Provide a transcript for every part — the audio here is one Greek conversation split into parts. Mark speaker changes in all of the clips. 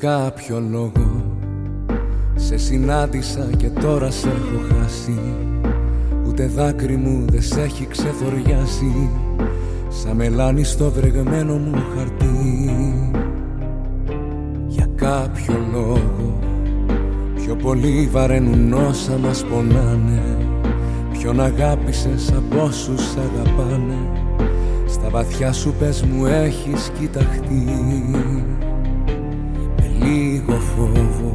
Speaker 1: κάποιο λόγο σε συνάντησα και τώρα σε έχω χάσει. Ούτε δάκρυ μου δεν σε έχει ξεθοριάσει, σαν μελάνι στο βρεγμένο μου χαρτί. Για κάποιο λόγο πιο πολύ βαραίνουν όσα μας πονάνε. Ποιον αγάπησες από όσους αγαπάνε, στα βαθιά σου πες μου έχεις κοιταχτεί. Με λίγο φόβο,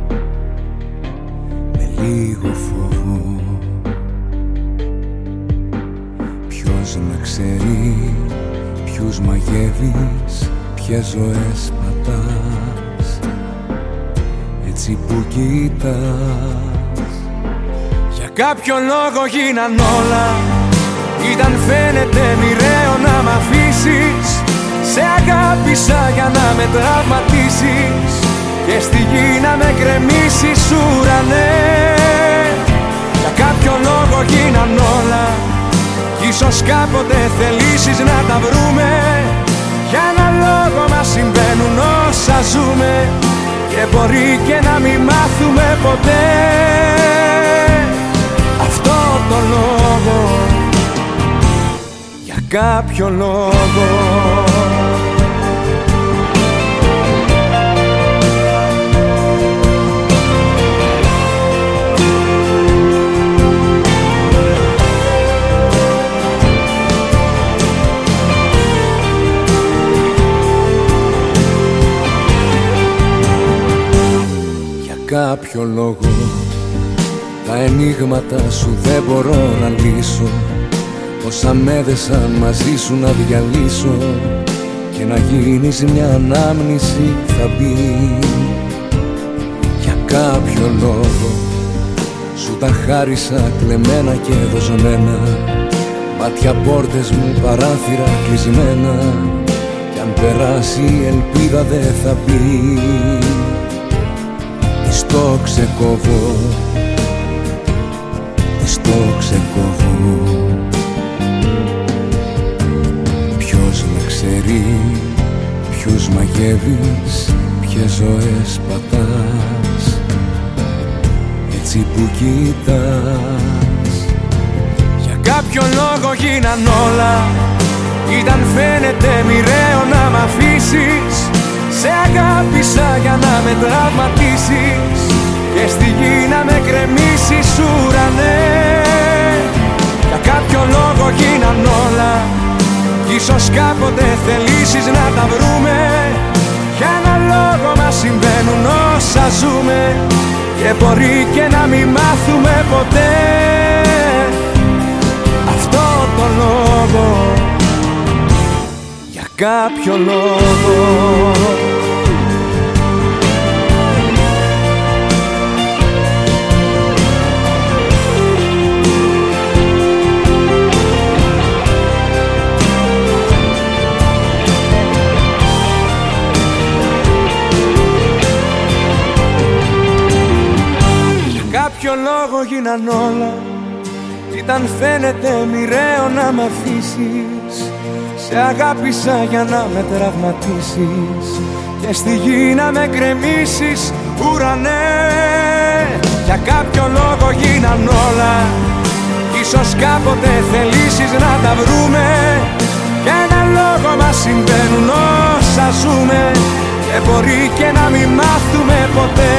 Speaker 1: με λίγο φόβο. Ποιος με ξέρει, ποιους μαγεύεις, ποιες ζωές πατάς, έτσι που κοιτάς. Για κάποιο λόγο γίναν όλα, ήταν φαίνεται μοιραίο να μ' αφήσεις. Σε αγάπησα για να με τραυματίσεις και στη γη να με κρεμίσεις, ουρανέ. Για κάποιο λόγο γίναν όλα, κι ίσως κάποτε θελήσεις να τα βρούμε. Για ένα λόγο μας συμβαίνουν όσα ζούμε, και μπορεί και να μην μάθουμε ποτέ αυτό το λόγο. Για κάποιο λόγο. Κάποιο λόγο τα ενίγματα σου δεν μπορώ να λύσω. Όσα με έδεσαν μαζί σου να διαλύσω, και να γίνεις μια ανάμνηση θα μπει. Για κάποιο λόγο σου τα χάρισα κλεμμένα και δοσμένα, μάτια, πόρτες μου, παράθυρα κλεισμένα. Κι αν περάσει η ελπίδα δεν θα μπει. Το ξεκόβω, το ξεκόβω. Ποιος με ξέρει, ποιους μαγεύεις, ποιες ζωές πατάς, έτσι που κοιτάς. Για κάποιο λόγο γίναν όλα, ήταν φαίνεται μοιραίο να μ' αφήσεις. Σε αγάπησα για να με τραυματίσεις και στη γη να με κρεμίσεις, ουρανέ. Για κάποιο λόγο γίναν όλα, κι ίσως κάποτε θελήσεις να τα βρούμε. Για ένα λόγο μας συμβαίνουν όσα ζούμε, και μπορεί και να μην μάθουμε ποτέ αυτό το λόγο. Για κάποιο λόγο. Ποιο λόγο γίναν όλα, ήταν φαίνεται μοιραίο να μ' αφήσεις. Σε αγάπησα για να με τραυματίσεις και στη γη να με κρεμίσεις, ουρανέ. Για κάποιο λόγο γίναν όλα, ίσως κάποτε θελήσεις να τα βρούμε. Για ένα λόγο μας συμβαίνουν όσα ζούμε, και μπορεί και να μην μάθουμε ποτέ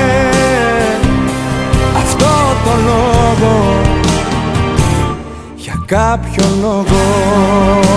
Speaker 1: αυτό το λόγο. Για κάποιο λόγο.